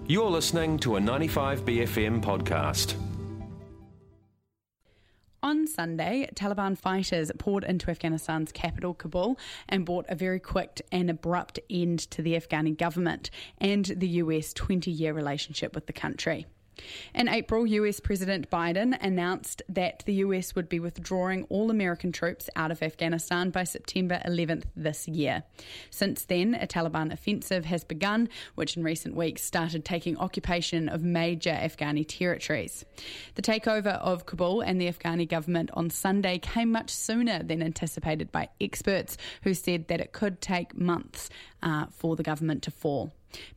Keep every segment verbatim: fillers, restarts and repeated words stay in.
You're listening to a ninety-five B F M podcast. On Sunday, Taliban fighters poured into Afghanistan's capital, Kabul, and brought a very quick and abrupt end to the Afghani government and the U S twenty-year relationship with the country. In April, U S President Biden announced that the U S would be withdrawing all American troops out of Afghanistan by September eleventh this year. Since then, a Taliban offensive has begun, which in recent weeks started taking occupation of major Afghani territories. The takeover of Kabul and the Afghani government on Sunday came much sooner than anticipated by experts, who said that it could take months uh, for the government to fall.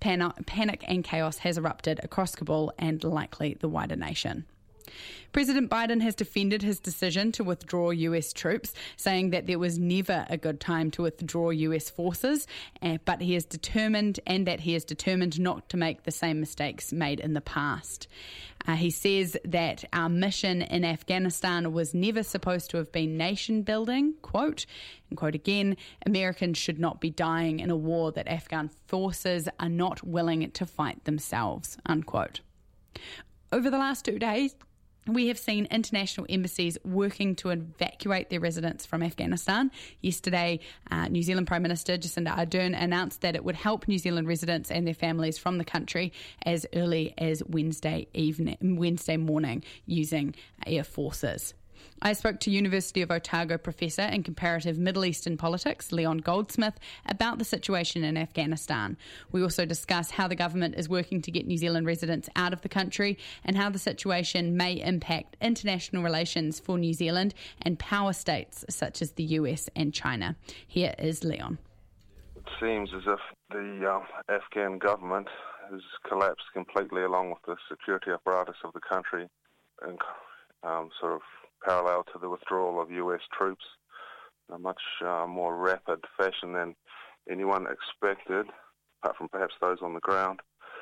Panic and chaos has erupted across Kabul and likely the wider nation. President Biden has defended his decision to withdraw U S troops, saying that there was never a good time to withdraw U S forces, but he is determined and that he is determined not to make the same mistakes made in the past. Uh, he says that our mission in Afghanistan was never supposed to have been nation building, quote, and quote again, Americans should not be dying in a war that Afghan forces are not willing to fight themselves, unquote. Over the last two days, we have seen international embassies working to evacuate their residents from Afghanistan. Yesterday, uh, New Zealand Prime Minister Jacinda Ardern announced that it would help New Zealand residents and their families from the country as early as Wednesday evening, Wednesday morning using air forces. I spoke to University of Otago professor in comparative Middle Eastern politics, Leon Goldsmith, about the situation in Afghanistan. We also discuss how the government is working to get New Zealand residents out of the country and how the situation may impact international relations for New Zealand and power states such as the U S and China. Here is Leon. It seems as if the um, Afghan government has collapsed completely along with the security apparatus of the country and um, sort of parallel to the withdrawal of U S troops, in a much uh, more rapid fashion than anyone expected, apart from perhaps those on the ground.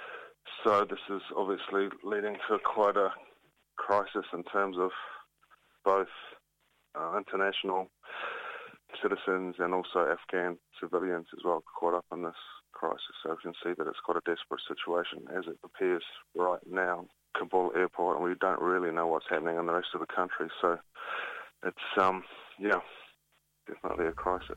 So this is obviously leading to quite a crisis in terms of both uh, international citizens and also Afghan civilians as well caught up in this crisis. So we can see that it's quite a desperate situation as it appears right now. Kabul airport, and we don't really know what's happening in the rest of the country. So it's, um, yeah, definitely a crisis.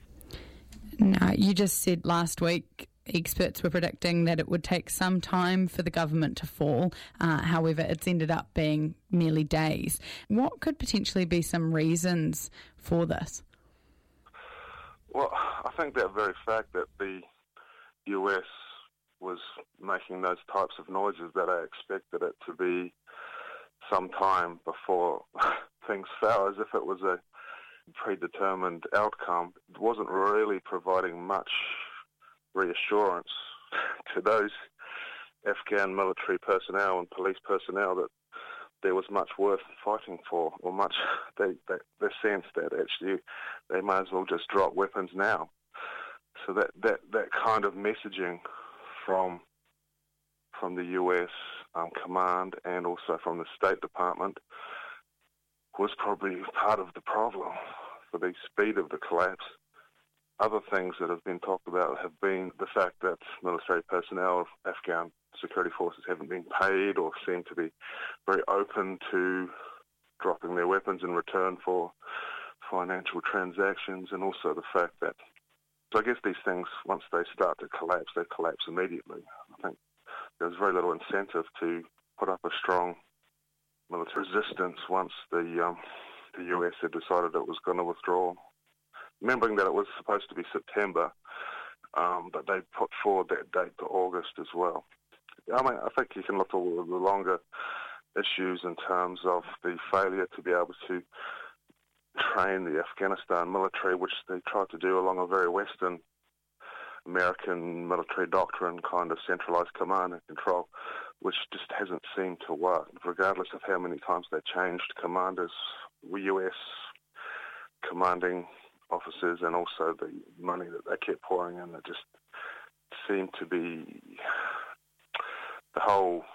Now, you just said last week experts were predicting that it would take some time for the government to fall. Uh, however, it's ended up being merely days. What could potentially be some reasons for this? Well, I think that very fact that the U S was making those types of noises, that I expected it to be some time before things fell, as if it was a predetermined outcome. It wasn't really providing much reassurance to those Afghan military personnel and police personnel that there was much worth fighting for, or much they, they, the sense that actually they might as well just drop weapons now. So that, that, that kind of messaging from from the U S um, command and also from the State Department was probably part of the problem for the speed of the collapse. Other things that have been talked about have been the fact that military personnel of Afghan security forces haven't been paid or seem to be very open to dropping their weapons in return for financial transactions, and also the fact that So I guess these things, once they start to collapse, they collapse immediately. I think there's very little incentive to put up a strong military resistance once the um, the U S had decided it was going to withdraw. Remembering that it was supposed to be September, um, but they put forward that date to August as well. I mean, I think you can look at all of the longer issues in terms of the failure to be able to train the Afghanistan military, which they tried to do along a very Western American military doctrine, kind of centralized command and control, which just hasn't seemed to work, regardless of how many times they changed commanders, U S commanding officers, and also the money that they kept pouring in. It just seemed to be the whole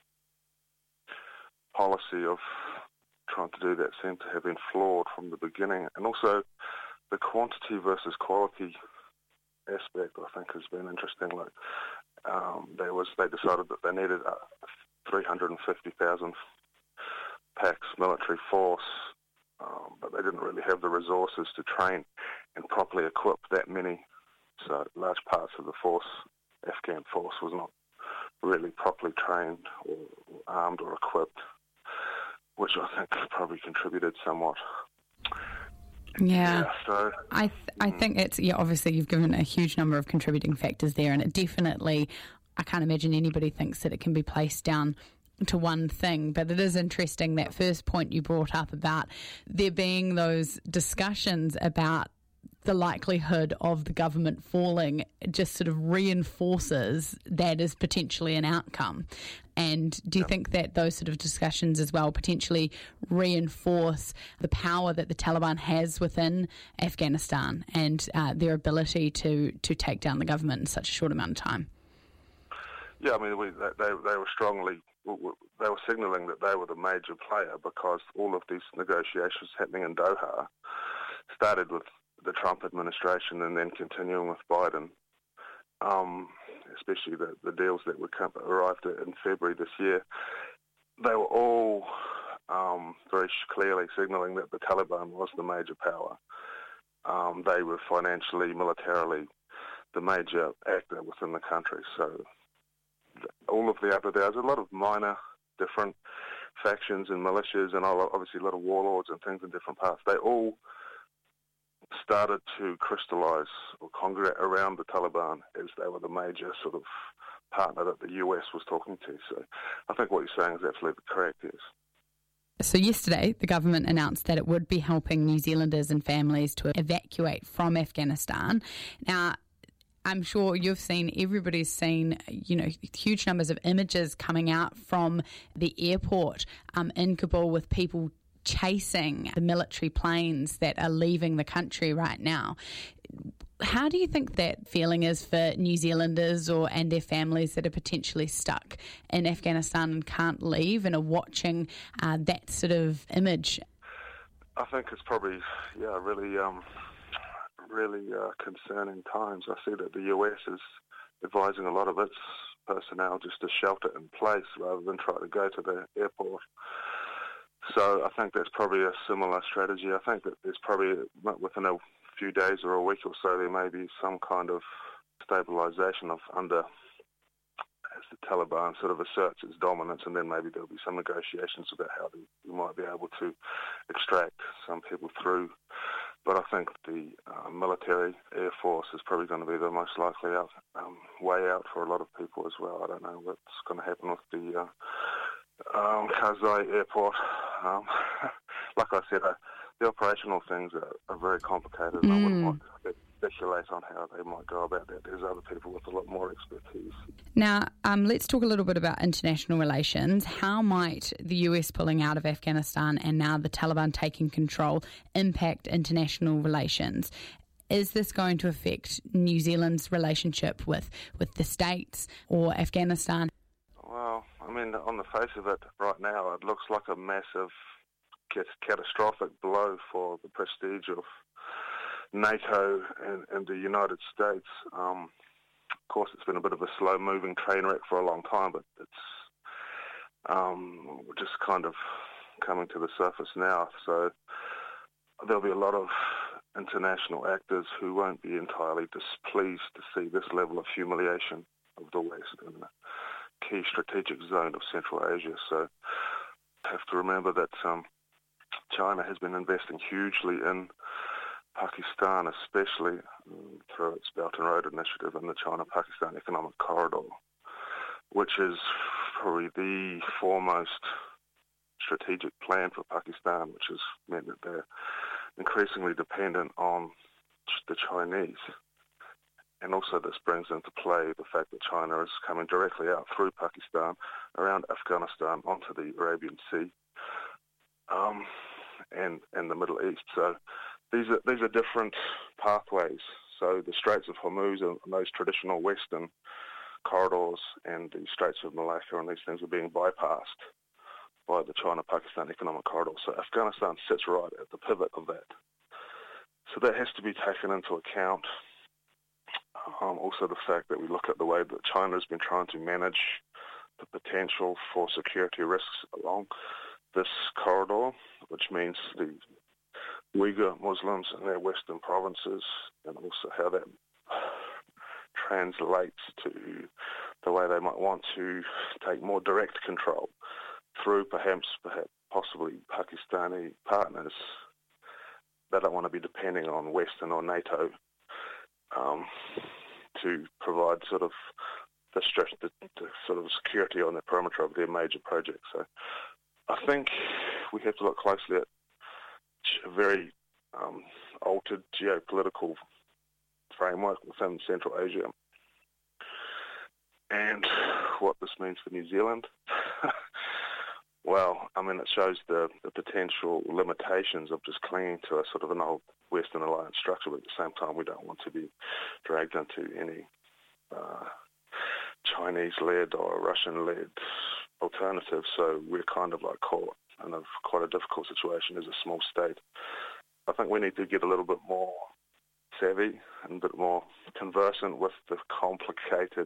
policy of trying to do that seemed to have been flawed from the beginning. And also the quantity versus quality aspect, I think, has been interesting. Like um, there was they decided that they needed a three hundred fifty thousand PAX military force, um, but they didn't really have the resources to train and properly equip that many. So large parts of the force, Afghan force, was not really properly trained or armed or equipped, which I think probably contributed somewhat. Yeah, yeah so I th- I think it's, yeah, obviously you've given a huge number of contributing factors there, and it definitely, I can't imagine anybody thinks that it can be placed down to one thing, but it is interesting, that first point you brought up about there being those discussions about the likelihood of the government falling just sort of reinforces that as potentially an outcome. And do you think that those sort of discussions as well potentially reinforce the power that the Taliban has within Afghanistan and uh, their ability to, to take down the government in such a short amount of time? Yeah, I mean, we, they, they were strongly, they were signalling that they were the major player, because all of these negotiations happening in Doha started with the Trump administration and then continuing with Biden, um, especially the, the deals that were come, arrived at in February this year. They were all um, very clearly signalling that the Taliban was the major power. Um, they were financially, militarily, the major actor within the country. So all of the other, there's a lot of minor different factions and militias and obviously a lot of warlords and things in different parts. They all started to crystallise or congregate around the Taliban as they were the major sort of partner that the U S was talking to. So I think what you're saying is absolutely correct, yes. So yesterday, the government announced that it would be helping New Zealanders and families to evacuate from Afghanistan. Now, I'm sure you've seen, everybody's seen, you know, huge numbers of images coming out from the airport um, in Kabul with people chasing the military planes that are leaving the country right now. How do you think that feeling is for New Zealanders or and their families that are potentially stuck in Afghanistan and can't leave and are watching uh, that sort of image? I think it's probably, yeah, really, um, really uh, concerning times. I see that the U S is advising a lot of its personnel just to shelter in place rather than try to go to the airport. So I think that's probably a similar strategy. I think that there's probably, within a few days or a week or so, there may be some kind of stabilisation of under, as the Taliban sort of asserts its dominance, and then maybe there'll be some negotiations about how we might be able to extract some people through. But I think the uh, military air force is probably going to be the most likely out, um, way out for a lot of people as well. I don't know what's going to happen with the uh, um, Karzai airport. Um, like I said, uh, the operational things are, are very complicated, and mm. I wouldn't want to speculate on how they might go about that. There's other people with a lot more expertise. Now, um, let's talk a little bit about international relations. How might the U S pulling out of Afghanistan and now the Taliban taking control impact international relations? Is this going to affect New Zealand's relationship with, with the States or Afghanistan? Well, I mean, on the face of it, right now, it looks like a massive catastrophic blow for the prestige of NATO and, and the United States. Um, of course, it's been a bit of a slow-moving train wreck for a long time, but it's um, just kind of coming to the surface now. So there'll be a lot of international actors who won't be entirely displeased to see this level of humiliation of the West in the key strategic zone of Central Asia. So have to remember that um, China has been investing hugely in Pakistan, especially um, through its Belt and Road Initiative and the China-Pakistan Economic Corridor, which is probably the foremost strategic plan for Pakistan, which has meant that they're increasingly dependent on the Chinese. And also this brings into play the fact that China is coming directly out through Pakistan, around Afghanistan, onto the Arabian Sea, um, and, and the Middle East. So these are these are different pathways. So the Straits of Hormuz and those traditional Western corridors and the Straits of Malacca and these things are being bypassed by the China-Pakistan Economic Corridor. So Afghanistan sits right at the pivot of that. So that has to be taken into account. Um, also the fact that we look at the way that China has been trying to manage the potential for security risks along this corridor, which means the Uyghur Muslims in their western provinces, and also how that translates to the way they might want to take more direct control through perhaps, perhaps possibly Pakistani partners. They don't want to be depending on Western or NATO um, to provide sort of the, the, the sort of security on the perimeter of their major projects. So I think we have to look closely at a very um, altered geopolitical framework within Central Asia and what this means for New Zealand. Well, I mean, it shows the, the potential limitations of just clinging to a sort of an old Western alliance structure, but at the same time, we don't want to be dragged into any uh, Chinese-led or Russian-led alternative. So we're kind of like caught in a, quite a difficult situation as a small state. I think we need to get a little bit more savvy and a bit more conversant with the complicated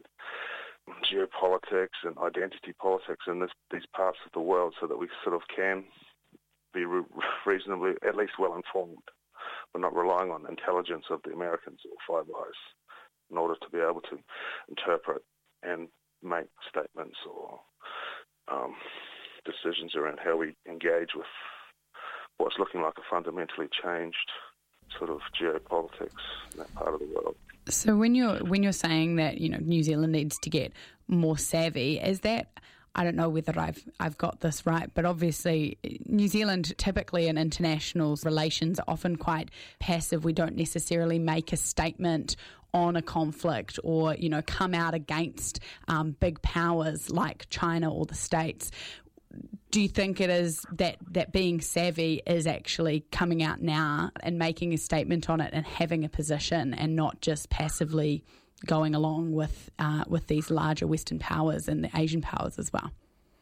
geopolitics and identity politics in this, these parts of the world, so that we sort of can be re- reasonably, at least well informed. We're not relying on intelligence of the Americans or Five Eyes in order to be able to interpret and make statements or um, decisions around how we engage with what's looking like a fundamentally changed sort of geopolitics in that part of the world. So when you're when you're saying that, you know, New Zealand needs to get more savvy, is that, I don't know whether I've I've got this right, but obviously New Zealand typically in international relations are often quite passive. We don't necessarily make a statement on a conflict or, you know, come out against um, big powers like China or the States. Do you think it is that, that being savvy is actually coming out now and making a statement on it and having a position and not just passively going along with uh, with these larger Western powers and the Asian powers as well?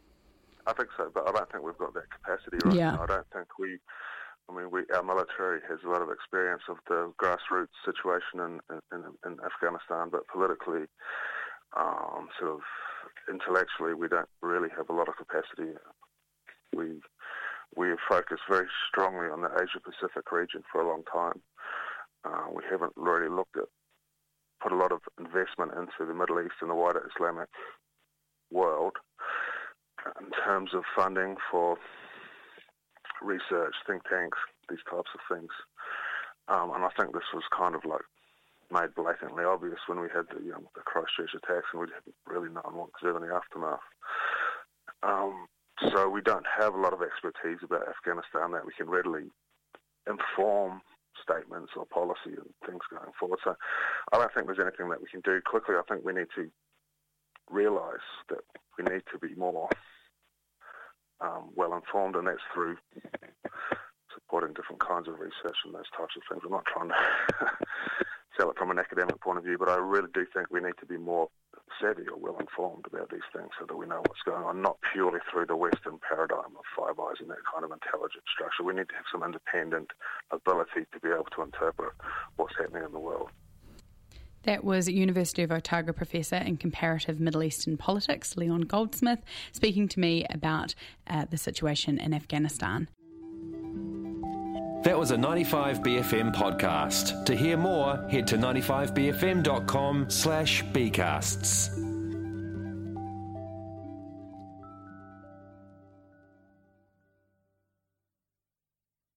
I think so, but I don't think we've got that capacity right yeah. now. I don't think we, I mean, we our military has a lot of experience of the grassroots situation in, in, in Afghanistan, but politically, um, sort of intellectually, we don't really have a lot of capacity. We we have focused very strongly on the Asia-Pacific region for a long time. Uh, we haven't really looked at, put a lot of investment into the Middle East and the wider Islamic world in terms of funding for research, think tanks, these types of things. Um, and I think this was kind of like made blatantly obvious when we had the, you know, the Christchurch attacks, and we hadn't really known what to do in the aftermath. Um, so we don't have a lot of expertise about Afghanistan that we can readily inform statements or policy and things going forward. So I don't think there's anything that we can do quickly. I think we need to realise that we need to be more um, well-informed, and that's through supporting different kinds of research and those types of things. I'm not trying to sell it from an academic point of view, but I really do think we need to be more savvy or well-informed about these things so that we know what's going on, not purely through the Western paradigm of Five Eyes and that kind of intelligent structure. We need to have some independent ability to be able to interpret what's happening in the world. That was University of Otago Professor in Comparative Middle Eastern Politics, Leon Goldsmith, speaking to me about uh, the situation in Afghanistan. That was a ninety-five B F M podcast. To hear more, head to ninety-five b f m dot com slash bcasts.